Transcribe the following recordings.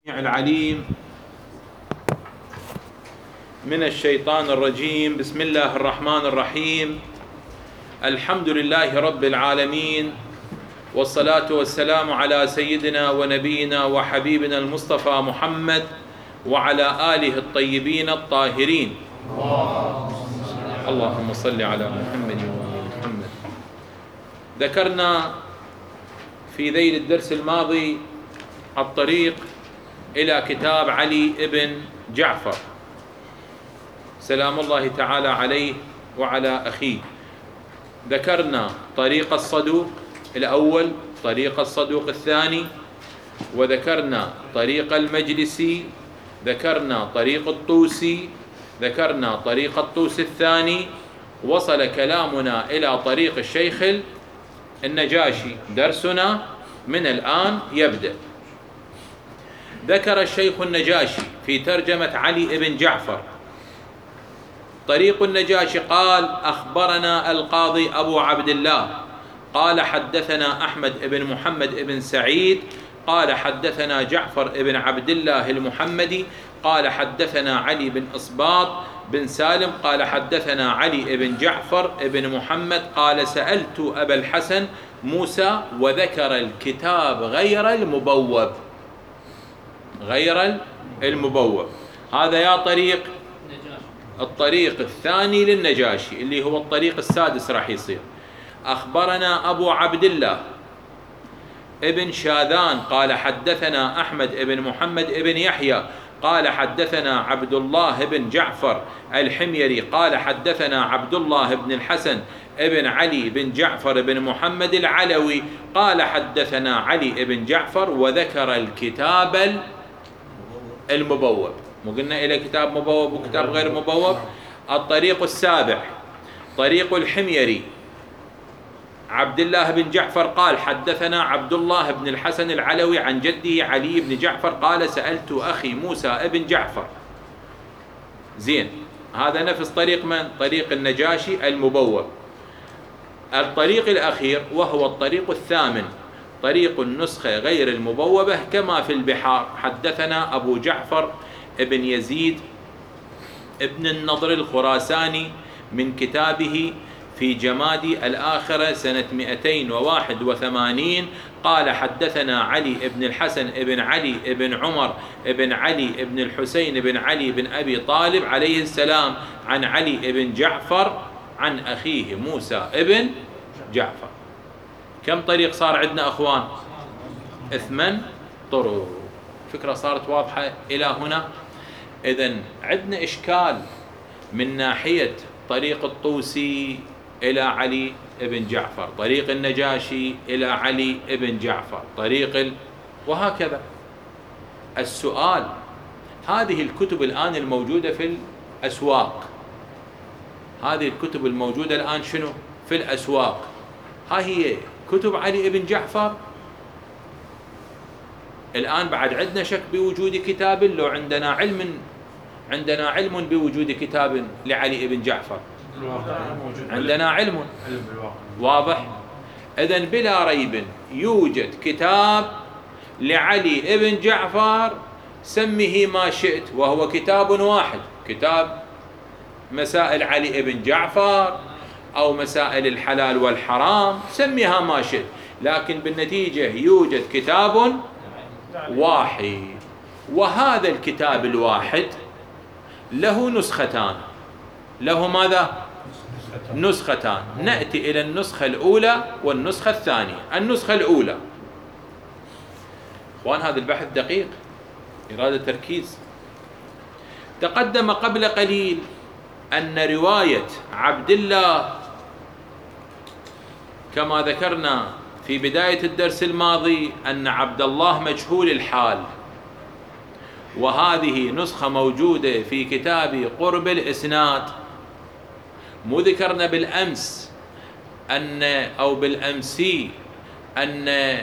العليم من الشيطان الرجيم. بسم الله الرحمن الرحيم. الحمد لله رب العالمين، والصلاة والسلام على سيدنا ونبينا وحبيبنا المصطفى محمد وعلى آله الطيبين الطاهرين. اللهم صل على محمد وآل محمد. ذكرنا في ذيل الدرس الماضي الطريق إلى كتاب علي ابن جعفر سلام الله تعالى عليه وعلى أخيه. ذكرنا طريق الصدوق الأول، طريق الصدوق الثاني، وذكرنا طريق المجلسي، ذكرنا طريق الطوسي، ذكرنا طريق الطوسي الثاني. وصل كلامنا إلى طريق الشيخ النجاشي. درسنا من الآن يبدأ. ذكر الشيخ النجاشي في ترجمة علي بن جعفر طريق النجاشي قال: أخبرنا القاضي أبو عبد الله قال حدثنا أحمد بن محمد بن سعيد قال حدثنا جعفر بن عبد الله المحمدي قال حدثنا علي بن إصباط بن سالم قال حدثنا علي بن جعفر بن محمد قال سألت أبا الحسن موسى، وذكر الكتاب غير المبوب. غير المبوب هذا يا طريق الطريق الثاني للنجاشي اللي هو الطريق السادس راح يصير. أخبرنا أبو عبد الله ابن شاذان قال حدثنا أحمد بن محمد بن يحيى قال حدثنا عبد الله بن جعفر الحميري قال حدثنا عبد الله بن الحسن ابن علي بن جعفر بن محمد العلوي قال حدثنا علي بن جعفر، وذكر الكتاب المبوب. مو قلنا إلى كتاب مبوب وكتاب غير مبوب؟ الطريق السابع طريق الحميري عبد الله بن جعفر قال حدثنا عبد الله بن الحسن العلوي عن جده علي بن جعفر قال سألت أخي موسى ابن جعفر. زين، هذا نفس طريق من؟ طريق النجاشي المبوب. الطريق الأخير وهو الطريق الثامن طريق النسخة غير المبوبة كما في البحار. حدثنا أبو جعفر ابن يزيد ابن النضر الخراساني من كتابه في جمادي الآخرة سنة 281 قال حدثنا علي بن الحسن بن علي بن عمر بن علي بن الحسين بن علي بن أبي طالب عليه السلام عن علي بن جعفر عن أخيه موسى ابن جعفر. كم طريق صار عندنا أخوان؟ 8 طرق. فكرة صارت واضحة إلى هنا. إذن عندنا إشكال من ناحية طريق الطوسي إلى علي بن جعفر، طريق النجاشي إلى علي بن جعفر، وهكذا. السؤال: هذه الكتب الآن الموجودة في الأسواق، هذه الكتب الموجودة الآن شنو؟ في الأسواق، ها هي كتب علي بن جعفر؟ الآن بعد عندنا شك بوجود كتاب، لو عندنا علم بوجود كتاب لعلي بن جعفر، عندنا علم واضح. إذن بلا ريب يوجد كتاب لعلي بن جعفر، سمه ما شئت، وهو كتاب واحد، كتاب مسائل علي بن جعفر أو مسائل الحلال والحرام، سميها ما شئت، لكن بالنتيجة يوجد كتاب واحد. وهذا الكتاب الواحد له نسختان. له ماذا؟ نسختان. نأتي إلى النسخة الأولى والنسخة الثانية. النسخة الأولى، إخوان هذا البحث دقيق، إرادة تركيز. تقدم قبل قليل أن رواية عبد الله كما ذكرنا في بداية الدرس الماضي أن عبد الله مجهول الحال، وهذه نسخة موجودة في كتاب قرب الإسناد. مو ذكرنا بالأمس بالأمسي أن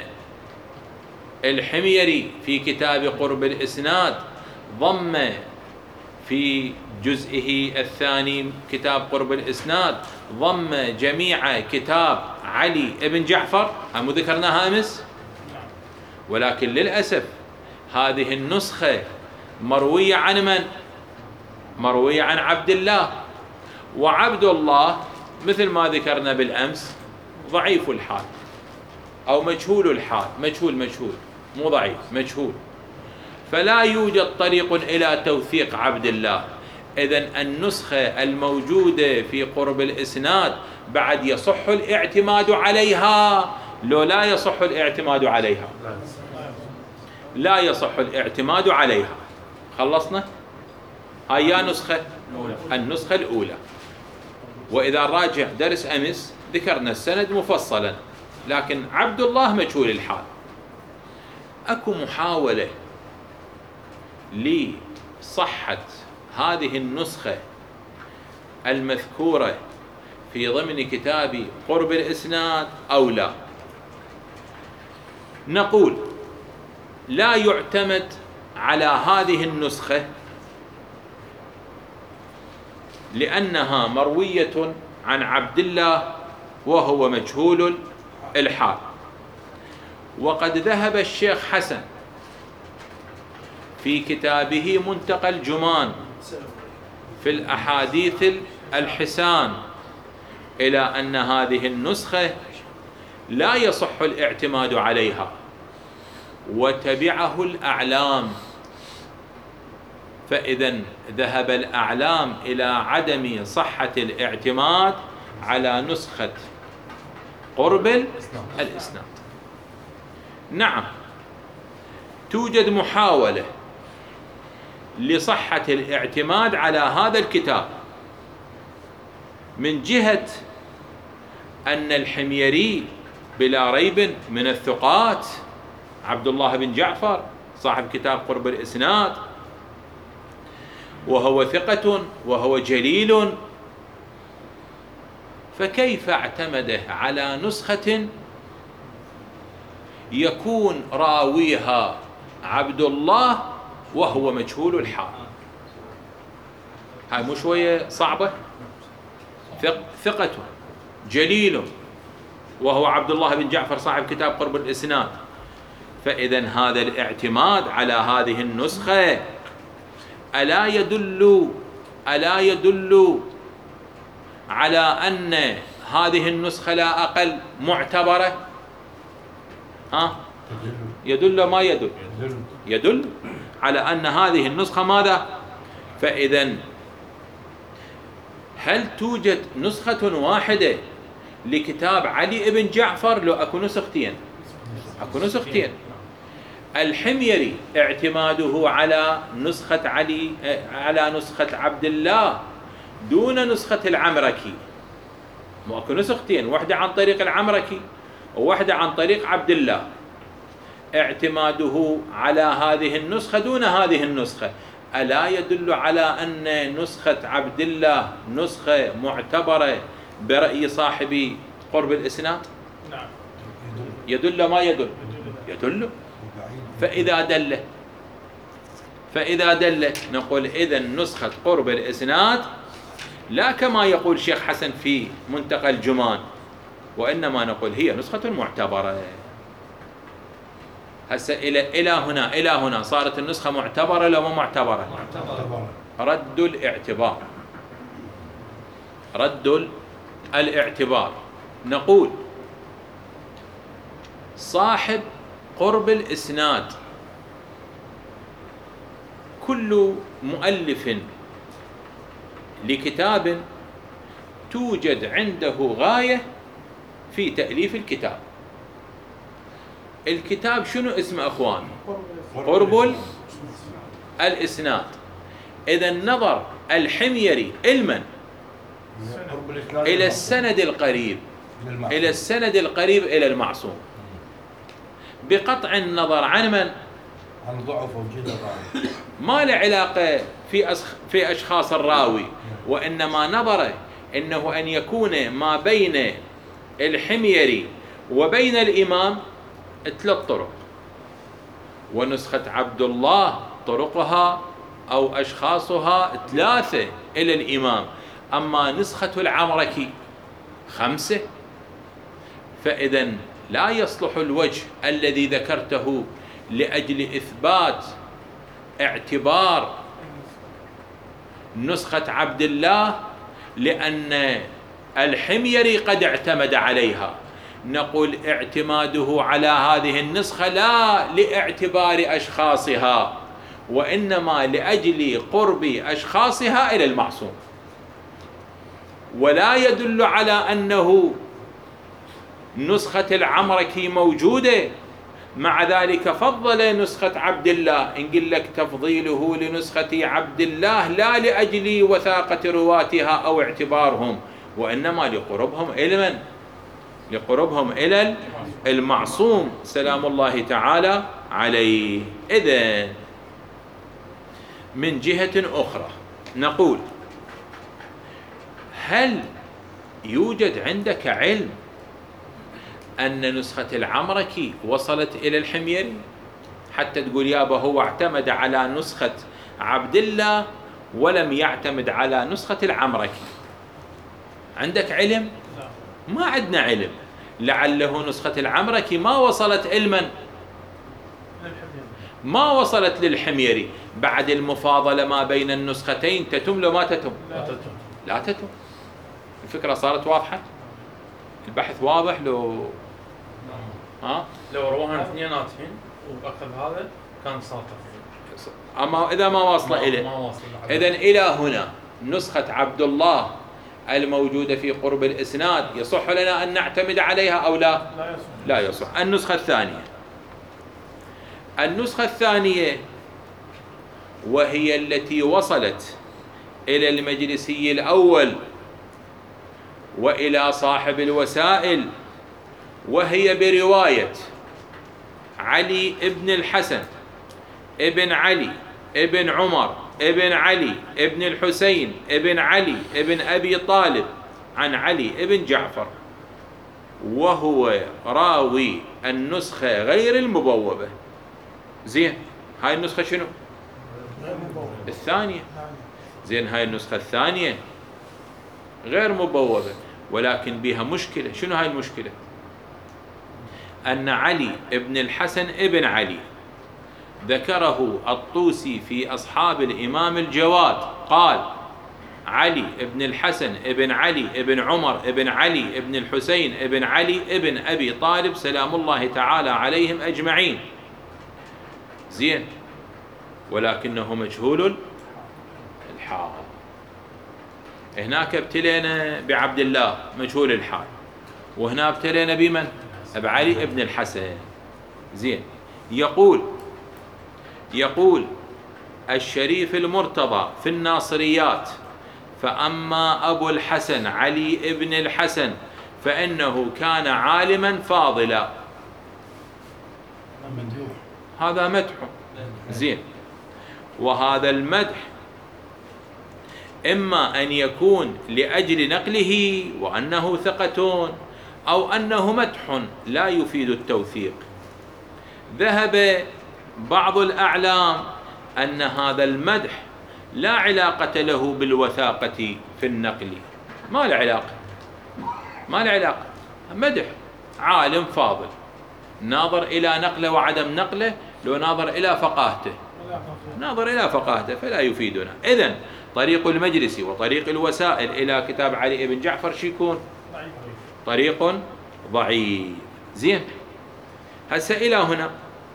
الحميري في كتاب قرب الإسناد ضم في جزئه الثاني كتاب قرب الإسناد ضم جميع كتاب علي بن جعفر، هم ذكرناها أمس. ولكن للأسف هذه النسخة مروية عن من؟ مروية عن عبد الله، وعبد الله مثل ما ذكرنا بالأمس ضعيف الحال أو مجهول الحال، مجهول مو ضعيف، مجهول، فلا يوجد طريق إلى توثيق عبد الله. إذن النسخة الموجودة في قرب الإسناد بعد يصح الاعتماد عليها لو لا يصح الاعتماد عليها؟ لا يصح الاعتماد عليها. خلصنا؟ هاي يا نسخة، النسخة الأولى. وإذا راجع درس أمس ذكرنا السند مفصلا، لكن عبد الله مجهول الحال. أكو محاولة لصحة هذه النسخة المذكورة في ضمن كتاب قرب الإسناد أو لا؟ نقول لا يعتمد على هذه النسخة لأنها مروية عن عبد الله وهو مجهول الحال. وقد ذهب الشيخ حسن في كتابه منتقى الجمان في الأحاديث الحسان إلى أن هذه النسخة لا يصح الاعتماد عليها، وتبعه الأعلام. فإذا ذهب الأعلام إلى عدم صحة الاعتماد على نسخة قرب الإسناد. نعم، توجد محاولة لصحة الاعتماد على هذا الكتاب من جهة أن الحميري بلا ريب من الثقات، عبد الله بن جعفر صاحب كتاب قرب الإسناد، وهو ثقة وهو جليل، فكيف اعتمد على نسخة يكون راويها عبد الله وهو مجهول الحال؟ هاي مو شوية صعبة؟ ثقة جليل وهو عبد الله بن جعفر صاحب كتاب قرب الإسناد. فإذا هذا الاعتماد على هذه النسخة ألا يدل على أن هذه النسخة لا أقل معتبرة؟ يدل ما يدل؟ يدل على أن هذه النسخة ماذا؟ فإذا هل توجد نسخة واحدة لكتاب علي بن جعفر لو أكو نسختين؟ أكو نسختين. الحميري اعتماده على نسخة علي، على نسخة عبد الله دون نسخة العمركي. مو أكو نسختين، واحدة عن طريق العمركي وواحدة عن طريق عبد الله. اعتماده على هذه النسخة دون هذه النسخة ألا يدل على أن نسخة عبد الله نسخة معتبرة برأي صاحب قرب الإسناد؟ نعم. يدل ما يدل؟ يدل. فإذا دل نقول إذن نسخة قرب الإسناد لا كما يقول الشيخ حسن في منتقى الجمان، وإنما نقول هي نسخة معتبرة. هسه إلى هنا صارت النسخة معتبرة لو ما معتبرة؟ رد الاعتبار. نقول صاحب قرب الإسناد كل مؤلف لكتاب توجد عنده غاية في تأليف الكتاب. الكتاب شنو اسمه أخوان؟ قرب الإسناد. إذا نظر الحميري المن إلى السند القريب، إلى السند القريب إلى المعصوم، بقطع النظر عن من؟ عن ضعف وجد الراوي، ما له علاقة في أشخاص الراوي، وإنما نظر إنه أن يكون ما بين الحميري وبين الإمام 3 طرق، ونسخة عبد الله طرقها أو أشخاصها 3 إلى الإمام، أما نسخة العمركي 5. فإذا لا يصلح الوجه الذي ذكرته لأجل إثبات اعتبار نسخة عبد الله، لأن الحميري قد اعتمد عليها. نقول اعتماده على هذه النسخة لا لاعتبار أشخاصها، وإنما لأجل قرب أشخاصها إلى المعصوم، ولا يدل على أنه نسخة العمركي موجودة. مع ذلك فضل نسخة عبد الله. إن قل لك تفضيله لنسخة عبد الله لا لأجل وثاقة رواتها أو اعتبارهم، وإنما لقربهم إلى من؟ لقربهم إلى المعصوم سلام الله تعالى عليه. إذن من جهة أخرى نقول: هل يوجد عندك علم أن نسخة العمركي وصلت إلى الحميري حتى تقول يابا هو اعتمد على نسخة عبد الله ولم يعتمد على نسخة العمركي؟ عندك علم؟ ما عندنا علم. لعله نسخة العمركي ما وصلت علما، ما وصلت للحميري. بعد المفاضلة ما بين النسختين تتم لو ما تتم؟ لا تتم. الفكرة صارت واضحة؟ البحث واضح؟ لو لو رواها اثنيناتهم واخذ هذا كان ساطع، اما اذا ما واصل اليه. اذا الى هنا نسخة عبد الله الموجودة في قرب الاسناد يصح لنا ان نعتمد عليها او لا؟ لا يصح. النسخة الثانية، النسخة الثانية وهي التي وصلت الى المجلسي الاول والى صاحب الوسائل، وهي برواية علي ابن الحسن ابن علي ابن عمر ابن علي ابن الحسين ابن علي ابن أبي طالب عن علي ابن جعفر، وهو راوي النسخة غير المبوبة. زين، هاي النسخة شنو؟ الثانية. زين، هاي النسخة الثانية غير مبوبة، ولكن بها مشكلة. شنو هاي المشكلة؟ أن علي ابن الحسن ابن علي ذكره الطوسي في أصحاب الإمام الجواد، قال: علي ابن الحسن ابن علي ابن عمر ابن علي ابن الحسين ابن علي ابن أبي طالب سلام الله تعالى عليهم أجمعين. زين، ولكنه مجهول الحال. هناك ابتلينا بعبد الله مجهول الحال، وهنا ابتلينا بمن؟ بعلي ابن الحسن. زين، يقول الشريف المرتضى في الناصريات: فأما أبو الحسن علي ابن الحسن فإنه كان عالما فاضلا. هذا مدح. زين، وهذا المدح إما أن يكون لأجل نقله وأنه ثقة، أو أنه مدح لا يفيد التوثيق. ذهب بعض الأعلام أن هذا المدح لا علاقة له بالوثاقة في النقل، ما له علاقة، ما له علاقة. مدح عالم فاضل، ناظر إلى نقله وعدم نقله، لو ناظر إلى فقاهته، ناظر إلى فقاهته فلا يفيدنا. إذن طريق المجلسي وطريق الوسائل إلى كتاب علي بن جعفر شيكون طريق ضعيف. زين، هسه إلى هنا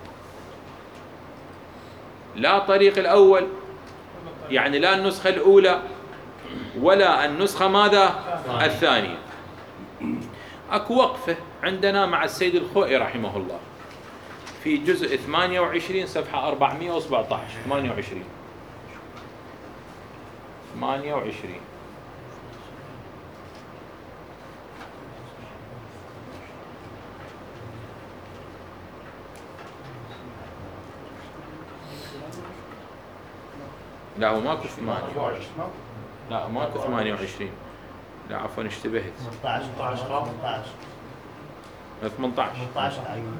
لا طريق الأول، يعني لا النسخة الأولى ولا النسخة ماذا؟ الثانية. أكو وقفة عندنا مع السيد الخوئي رحمه الله في جزء 28 صفحة 417. 28 لا، هو ماكو 8. لا، ماكو 28. لا عفوا، اشتبهت. 18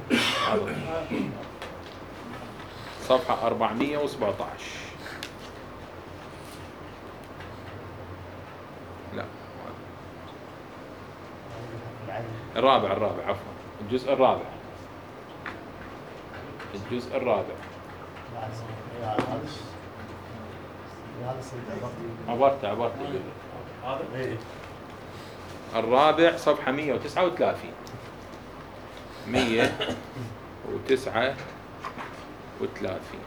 صفحة 417. لا، الرابع عفوا، الجزء الرابع الجزء الرابع. عبرت هذا الرابع صفحة 139. 139.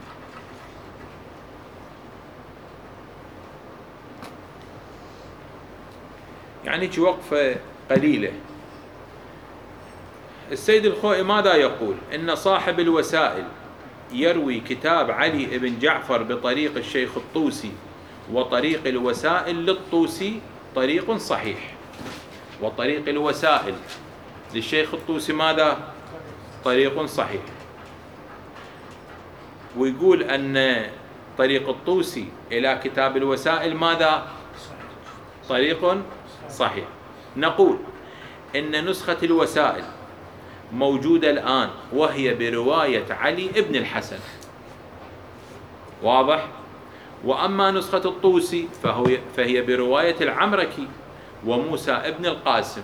يعني وقفة قليلة. السيد الخوئي ماذا يقول؟ إن صاحب الوسائل يروي كتاب علي بن جعفر بطريق الشيخ الطوسي، وطريق الوسائل للطوسي طريق صحيح. وطريق الوسائل للشيخ الطوسي ماذا؟ طريق صحيح. ويقول أن طريق الطوسي إلى كتاب الوسائل ماذا؟ طريق صحيح. نقول إن نسخة الوسائل موجودة الآن وهي برواية علي بن الحسن، واضح؟ وأما نسخة الطوسي فهي برواية العمركي وموسى ابن القاسم.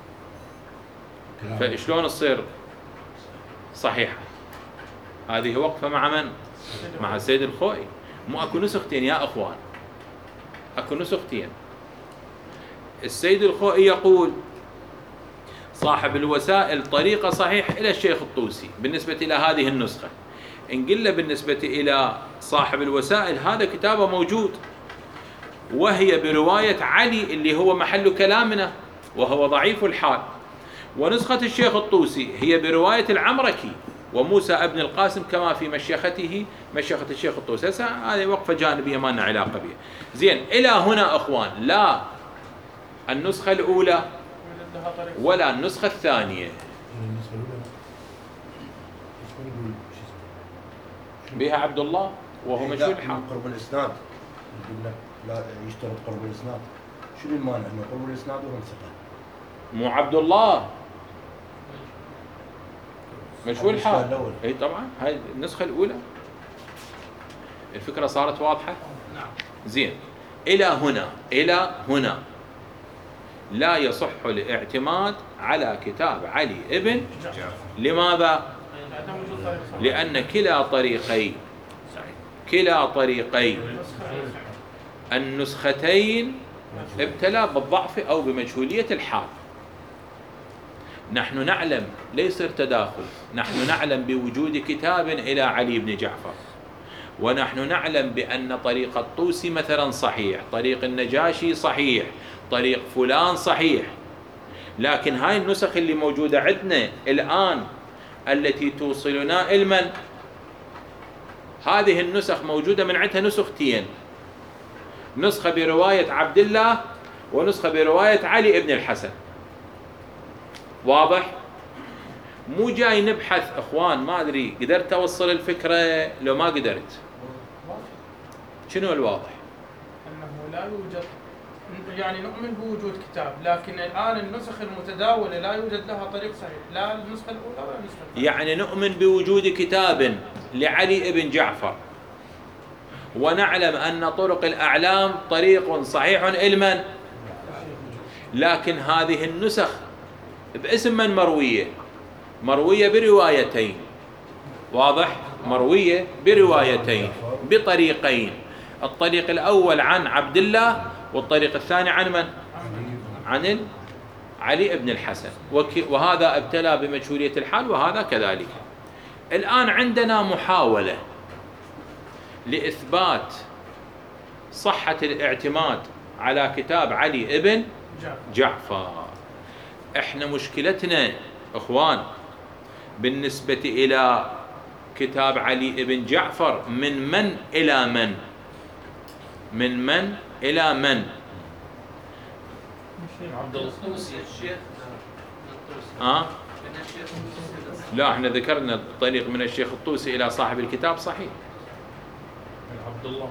فشلون تصير صحيحة؟ هذه وقفة مع من؟ مع السيد الخوئي. مو أكو نسختين يا أخوان، أكو نسختين. السيد الخوئي يقول صاحب الوسائل طريقة صحيح إلى الشيخ الطوسي بالنسبة إلى هذه النسخة. إن قلنا بالنسبة إلى صاحب الوسائل هذا كتابه موجود وهي برواية علي اللي هو محل كلامنا وهو ضعيف الحال، ونسخة الشيخ الطوسي هي برواية العمركي وموسى ابن القاسم كما في مشيخة الشيخ الطوسي. هذه وقفة جانبية ما لنا علاقة بها. زين، إلى هنا أخوان لا النسخة الأولى ولا النسخة الثانية بها عبد الله وهو مشهور الحال. قرب الإسناد يقول لك لا يشترط قرب الإسناد. شنو المانع انه قرب الإسناد ونسخه؟ مو عبد الله مشهور الحال. اي طبعا هاي النسخة الأولى. الفكرة صارت واضحة؟ نعم. زين، إلى هنا لا يصح الاعتماد على كتاب علي ابن لماذا؟ لأن كلا طريقي النسختين ابتلى بالضعف أو بمجهولية الحال. نحن نعلم، ليس تداخل، نحن نعلم بوجود كتاب إلى علي بن جعفر، ونحن نعلم بأن طريق الطوسي مثلا صحيح، طريق النجاشي صحيح، طريق فلان صحيح. لكن هاي النسخ اللي موجودة عندنا الآن التي توصلنا علما، هذه النسخ موجودة من عندها نسختين، نسخة برواية عبد الله ونسخة برواية علي بن الحسن. واضح؟ مو جاي نبحث اخوان، ما ادري قدرت اوصل الفكرة لو ما قدرت. شنو الواضح؟ انه لا يوجد، يعني نؤمن بوجود كتاب، لكن الان النسخ المتداولة لا يوجد لها طريق صحيح، لا النسخة الاولى ولا النسخة الثانية. يعني نؤمن بوجود كتاب لعلي بن جعفر، ونعلم ان طرق الاعلام طريق صحيح علما، لكن هذه النسخ باسم من مروية بروايتين. واضح؟ مروية بروايتين بطريقين، الطريق الأول عن عبد الله والطريق الثاني عن من؟ عن علي بن الحسن. وهذا ابتلى بمجهولية الحال وهذا كذلك. الآن عندنا محاولة لإثبات صحة الاعتماد على كتاب علي بن جعفر. احنا مشكلتنا اخوان بالنسبة الى كتاب علي بن جعفر من الى من؟ من الى من؟ عبد الطوسي الشيخ. لا، احنا ذكرنا الطريق من الشيخ الطوسي الى صاحب الكتاب صحيح. عبد الله.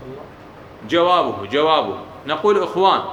جوابه نقول اخوان،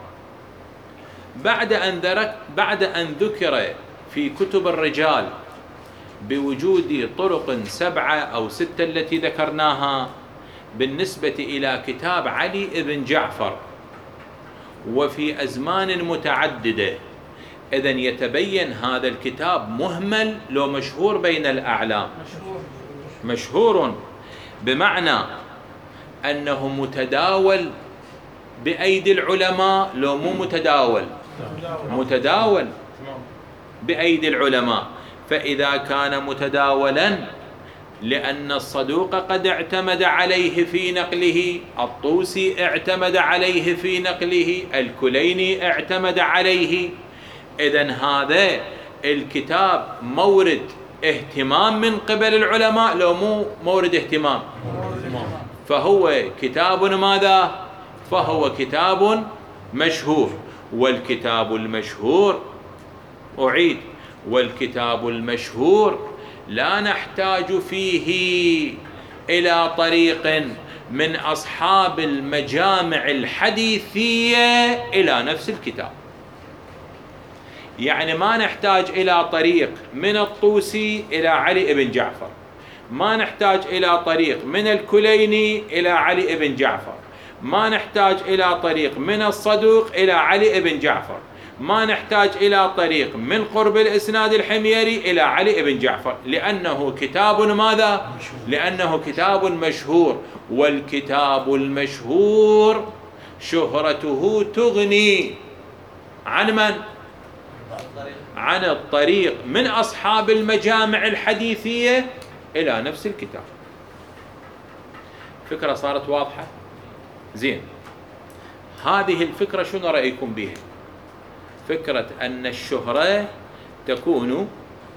بعد أن ذكر في كتب الرجال بوجود طرق 7 أو 6 التي ذكرناها بالنسبة إلى كتاب علي بن جعفر وفي أزمان متعددة، إذن يتبين هذا الكتاب مهمل لو مشهور بين الأعلام. مشهور بمعنى أنه متداول بأيدي العلماء، لو مو متداول، متداول بأيدي العلماء. فإذا كان متداولا لأن الصدوق قد اعتمد عليه في نقله، الطوسي اعتمد عليه في نقله، الكليني اعتمد عليه، إذن هذا الكتاب مورد اهتمام من قبل العلماء لو مو مورد اهتمام، فهو كتاب ماذا؟ فهو كتاب مشهور. والكتاب المشهور، أعيد، والكتاب المشهور لا نحتاج فيه إلى طريق من أصحاب المجامع الحديثية إلى نفس الكتاب. يعني ما نحتاج إلى طريق من الطوسي إلى علي بن جعفر، ما نحتاج إلى طريق من الكليني إلى علي بن جعفر، ما نحتاج إلى طريق من الصدوق إلى علي بن جعفر، ما نحتاج إلى طريق من قرب الإسناد الحميري إلى علي بن جعفر، لأنه كتاب ماذا؟ لأنه كتاب مشهور. والكتاب المشهور شهرته تغني عن من؟ عن الطريق من أصحاب المجامع الحديثية إلى نفس الكتاب. فكرة صارت واضحة؟ زين، هذه الفكرة شنو رأيكم بها؟ فكرة أن الشهرة تكون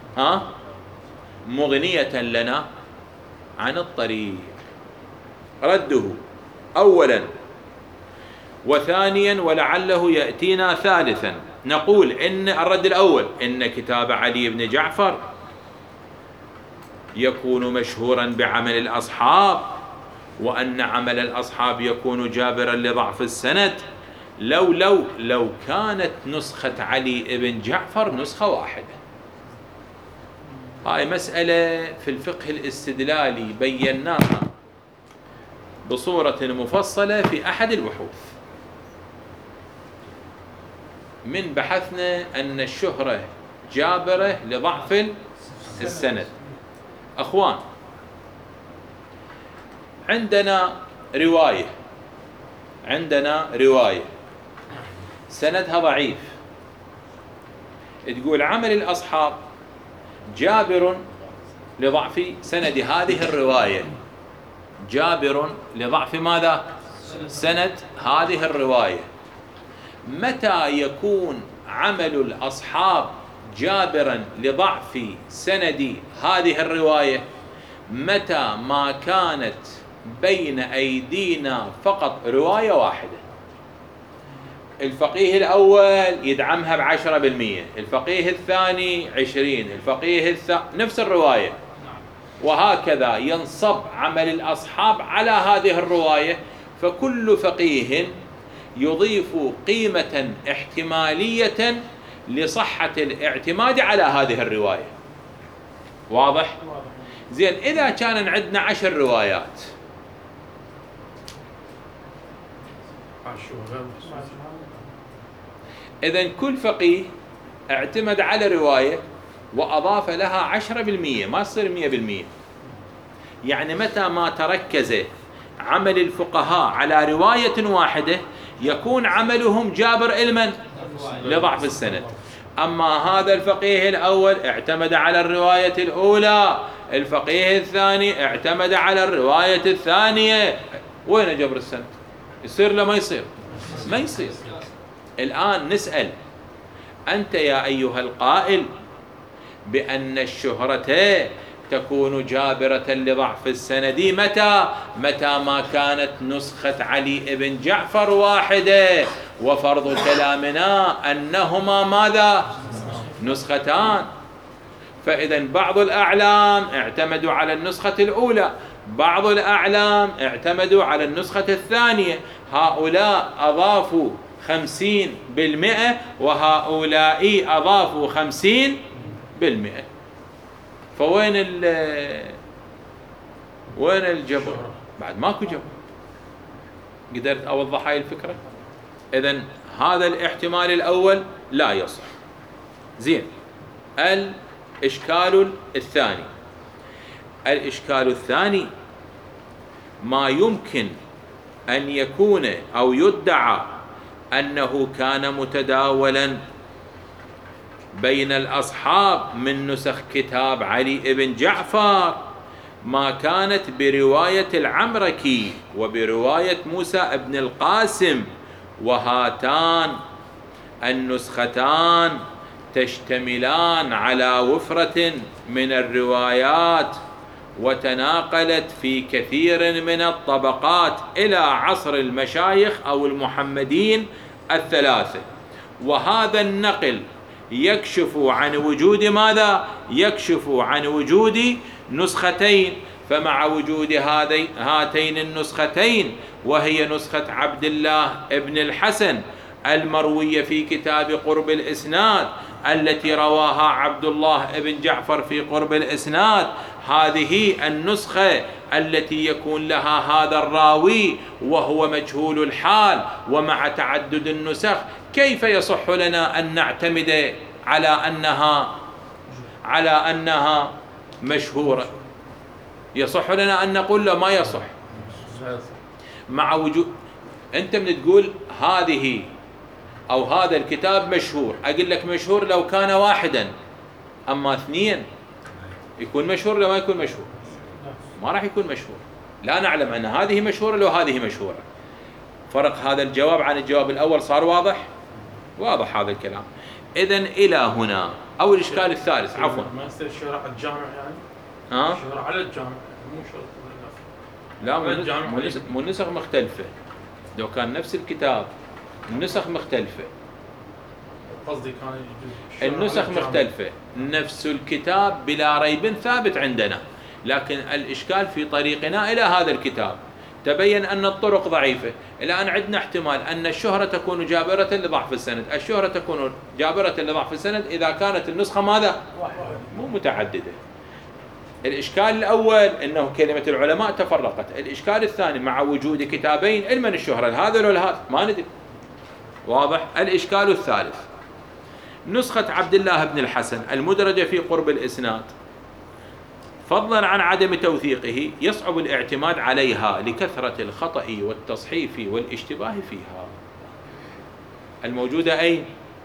مغنية لنا عن الطريق. رده أولا، وثانيا ولعله يأتينا ثالثا، نقول إن الرد الأول إن كتاب علي بن جعفر يكون مشهورا بعمل الأصحاب، وأن عمل الأصحاب يكون جابرا لضعف السند. لو كانت نسخة علي بن جعفر نسخة واحدة. هاي مسألة في الفقه الاستدلالي بيناها بصورة مفصلة في أحد البحوث. من بحثنا أن الشهرة جابرة لضعف السند. أخوان، عندنا رواية سندها ضعيف، تقول عمل الأصحاب جابر لضعف سند هذه الرواية، جابر لضعف ماذا؟ سند هذه الرواية. متى يكون عمل الأصحاب جابرا لضعف سند هذه الرواية؟ متى ما كانت بين أيدينا فقط رواية واحدة. الفقيه الأول يدعمها ب10%، الفقيه الثاني 20%، الفقيه نفس الرواية، وهكذا ينصب عمل الأصحاب على هذه الرواية. فكل فقيه يضيف قيمة احتمالية لصحة الاعتماد على هذه الرواية. واضح؟ زين، إذا كان عندنا 10 روايات، إذن كل فقيه اعتمد على رواية وأضاف لها 10%، ما تصير 100%. يعني متى ما تركز عمل الفقهاء على رواية واحدة يكون عملهم جابر إلمن لضعف السند. أما هذا الفقيه الأول اعتمد على الرواية الأولى، الفقيه الثاني اعتمد على الرواية الثانية، وين جبر السند؟ يصير لا ما يصير؟ ما يصير. الآن نسأل أنت يا أيها القائل بأن الشهرة تكون جابرة لضعف السند، متى ما كانت نسخة علي بن جعفر واحدة، وفرض كلامنا أنهما ماذا؟ نسختان. فإذا بعض الأعلام اعتمدوا على النسخة الأولى، بعض الأعلام اعتمدوا على النسخة الثانية، هؤلاء أضافوا 50% وهؤلاء أضافوا 50%. فوين وين الجبر؟ بعد ماكو جبر. قدرت أوضح هاي الفكرة؟ إذن هذا الاحتمال الأول لا يصح. زين، الإشكال الثاني، الإشكال الثاني ما يمكن أن يكون أو يدعى أنه كان متداولا بين الأصحاب من نسخ كتاب علي بن جعفر ما كانت برواية العمركي وبرواية موسى بن القاسم، وهاتان النسختان تشتملان على وفرة من الروايات وتناقلت في كثير من الطبقات إلى عصر المشايخ أو المحمدين الثلاثة، وهذا النقل يكشف عن وجود ماذا؟ يكشف عن وجود نسختين. فمع وجود هاتين النسختين وهي نسخة عبد الله ابن الحسن المروية في كتاب قرب الإسناد التي رواها عبد الله ابن جعفر في قرب الإسناد، هذه النسخة التي يكون لها هذا الراوي وهو مجهول الحال ومع تعدد النسخ، كيف يصح لنا أن نعتمد على أنها مشهورة؟ يصح لنا أن نقول له ما يصح مع وجود. أنت من تقول هذه أو هذا الكتاب مشهور، أقول لك مشهور لو كان واحدا، أما اثنين يكون مشهور لو ما يكون مشهور ما راح يكون مشهور. لا نعلم أن هذه مشهورة لو هذه مشهورة. فرق هذا الجواب عن الجواب الأول صار واضح؟ واضح هذا الكلام. إذن إلى هنا أو الإشكال الثالث عفوا ما يصير الشهرة على الجامع يعني؟ الشهرة على الجامع مو شرط لا مو النسخ مختلفة. لو كان نفس الكتاب النسخ مختلفة، قصدي كان النسخ مختلفة، نفس الكتاب بلا ريب ثابت عندنا، لكن الإشكال في طريقنا إلى هذا الكتاب. تبين أن الطرق ضعيفة، الآن عندنا احتمال أن الشهرة تكون جابرة لضعف السند. الشهرة تكون جابرة لضعف السند إذا كانت النسخة ماذا؟ مو متعددة. الإشكال الأول أنه كلمة العلماء تفرقت. الإشكال الثاني مع وجود كتابين علما الشهرة لهذا ولهذا ما ندري. واضح؟ الإشكال الثالث نسخة عبد الله بن الحسن المدرجة في قرب الإسناد، فضلا عن عدم توثيقه يصعب الاعتماد عليها لكثرة الخطأ والتصحيف والاشتباه فيها. الموجودة أين؟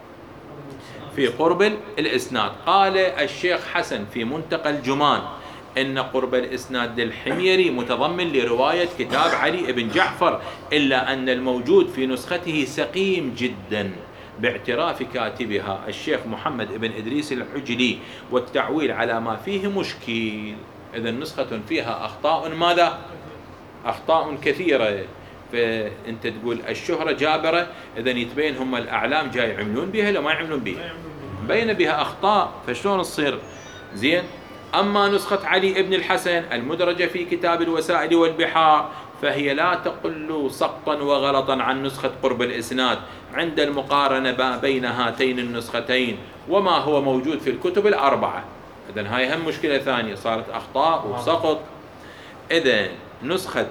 في قرب الإسناد. قال الشيخ حسن في منتقى الجمان إن قرب الإسناد للحميري متضمن لرواية كتاب علي بن جعفر، إلا أن الموجود في نسخته سقيم جدا باعتراف كاتبها الشيخ محمد بن إدريس العجلي، والتعويل على ما فيه مشكل. إذا نسخة فيها أخطاء ماذا؟ أخطاء كثيرة. فأنت تقول الشهرة جابرة، إذا يتبين هم الأعلام جاي يعملون بها لو ما يعملون بها، بين بها أخطاء، فشلون تصير زين؟ أما نسخة علي بن الحسن المدرجة في كتاب الوسائل والبحار فهي لا تقل سقطا وغلطا عن نسخة قرب الإسناد عند المقارنة بين هاتين النسختين وما هو موجود في الكتب الأربعة. إذن هاي هم مشكلة ثانية، صارت أخطاء وسقط. إذن نسخة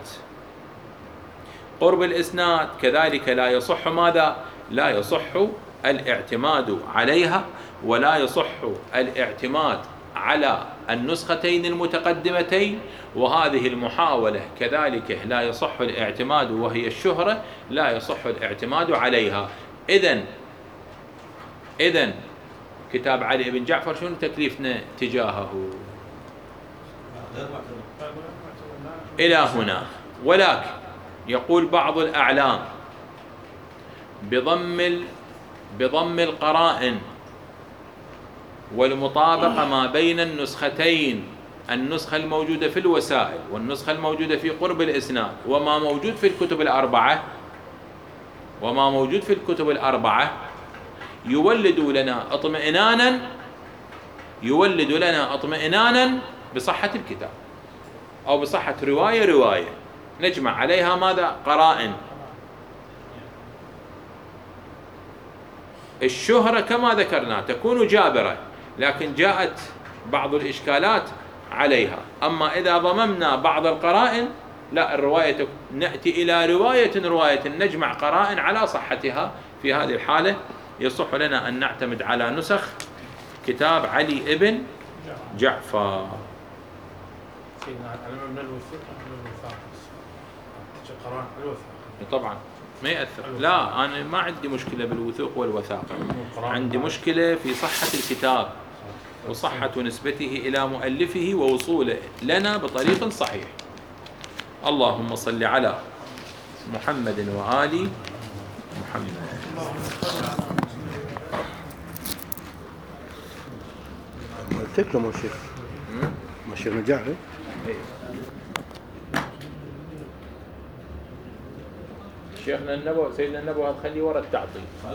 قرب الإسناد كذلك لا يصح ماذا؟ لا يصح الاعتماد عليها، ولا يصح الاعتماد على النسختين المتقدمتين، وهذه المحاولة كذلك لا يصح الاعتماد، وهي الشهرة لا يصح الاعتماد عليها. إذن كتاب علي بن جعفر شنو تكليفنا تجاهه؟ إلى هنا. ولكن يقول بعض الأعلام بضم القرائن والمطابقة ما بين النسختين، النسخة الموجودة في الوسائل والنسخة الموجودة في قرب الإسناد وما موجود في الكتب الأربعة يولد لنا اطمئنانا بصحة الكتاب أو بصحة رواية نجمع عليها ماذا؟ قرائن. الشهرة كما ذكرنا تكون جابرة، لكن جاءت بعض الإشكالات عليها. أما إذا ضممنا بعض القرائن لا، الرواية نأتي إلى رواية نجمع قرائن على صحتها. في هذه الحالة يصح لنا أن نعتمد على نسخ كتاب علي بن جعفر. سيدنا على مبنى الوثوق ومبنى الوثاق قران الوثاق طبعا ما يأثر. لا أنا ما عندي مشكلة بالوثوق والوثاقة، عندي مشكلة في صحة الكتاب وصحة نسبته إلى مؤلفه ووصوله لنا بطريق صحيح. اللهم صل على محمد وآل محمد. تكلم الشيخ الشيخ نجاح. شيخنا النبوي سيدنا النبوي هتخليه ورا التعطيل.